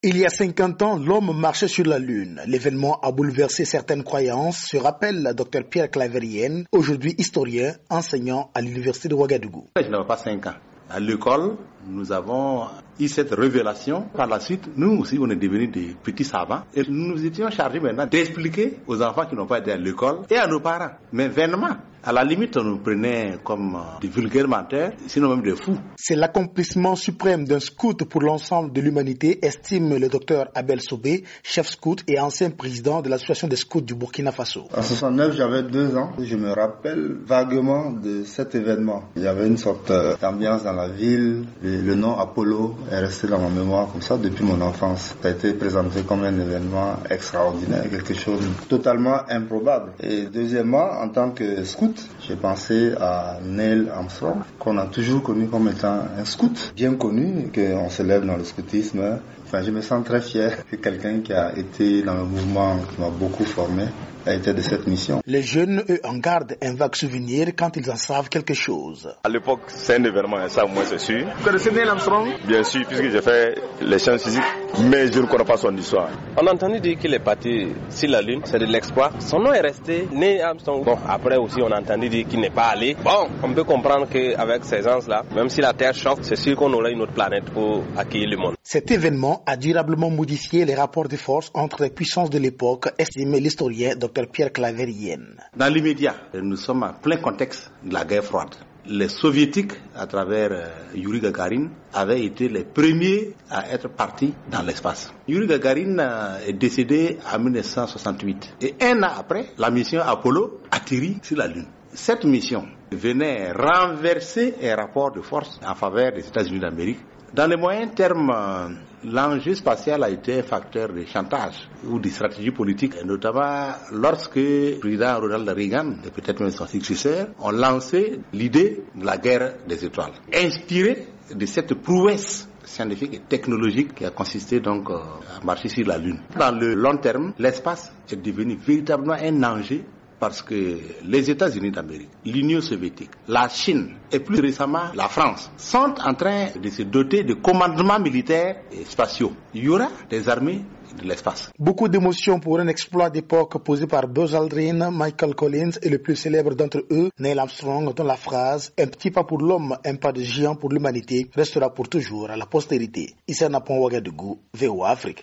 Il y a 50 ans, l'homme marchait sur la Lune. L'événement a bouleversé certaines croyances, se rappelle le Dr Pierre Claverienne, aujourd'hui historien, enseignant à l'université de Ouagadougou. Je n'avais pas 5 ans. À l'école, nous avons eu cette révélation. Par la suite, nous aussi, on est devenus des petits savants. Et nous nous étions chargés maintenant d'expliquer aux enfants qui n'ont pas été à l'école et à nos parents. Mais vainement. À la limite, on nous prenait comme des vulgaires menteurs, sinon même des fous. C'est l'accomplissement suprême d'un scout pour l'ensemble de l'humanité, estime le docteur Abel Sobé, chef scout et ancien président de l'association des scouts du Burkina Faso. En 69, j'avais 2 ans. Je me rappelle vaguement de cet événement. Il y avait une sorte d'ambiance dans la ville. Le nom Apollo est resté dans ma mémoire comme ça depuis mon enfance. Ça a été présenté comme un événement extraordinaire, quelque chose de totalement improbable. Et deuxièmement, en tant que scout, j'ai pensé à Neil Armstrong, qu'on a toujours connu comme étant un scout, bien connu, qu'on célèbre dans le scoutisme. Enfin, je me sens très fier que quelqu'un qui a été dans le mouvement, qui m'a beaucoup formé, a été de cette mission. Les jeunes, eux, en gardent un vague souvenir quand ils en savent quelque chose. À l'époque, c'est un événement, ça, moi, c'est sûr. Vous connaissez Neil Armstrong? Bien sûr, puisque j'ai fait les sciences physiques, mais je ne connais pas son histoire. On a entendu dire qu'il est parti sur la Lune, c'est de l'exploit. Son nom est resté Neil Armstrong. Bon, après aussi, on a entendu dire qu'il n'est pas allé. Bon, on peut comprendre qu'avec ces gens-là, même si la Terre choque, c'est sûr qu'on aura une autre planète pour accueillir le monde. Cet événement a durablement modifié les rapports de force entre les puissances de l'époque, estime l'historien Dr Pierre Claverienne. Dans l'immédiat, nous sommes en plein contexte de la guerre froide. Les soviétiques, à travers Yuri Gagarin, avaient été les premiers à être partis dans l'espace. Yuri Gagarin est décédé en 1968. Et 1 an après, la mission Apollo atterrit sur la Lune. Cette mission venait renverser un rapport de force en faveur des États-Unis d'Amérique. Dans les moyens termes, l'enjeu spatial a été un facteur de chantage ou de stratégie politique, et notamment lorsque le président Ronald Reagan, et peut-être même son successeur, ont lancé l'idée de la guerre des étoiles, inspiré de cette prouesse scientifique et technologique qui a consisté donc à marcher sur la Lune. Dans le long terme, l'espace est devenu véritablement un enjeu parce que les États-Unis d'Amérique, l'Union soviétique, la Chine et plus récemment la France sont en train de se doter de commandements militaires et spatiaux. Il y aura des armées de l'espace. Beaucoup d'émotions pour un exploit d'époque posé par Buzz Aldrin, Michael Collins et le plus célèbre d'entre eux, Neil Armstrong, dont la phrase « Un petit pas pour l'homme, un pas de géant pour l'humanité » restera pour toujours à la postérité. Issa Napon Ouagadougou, VOA Afrique.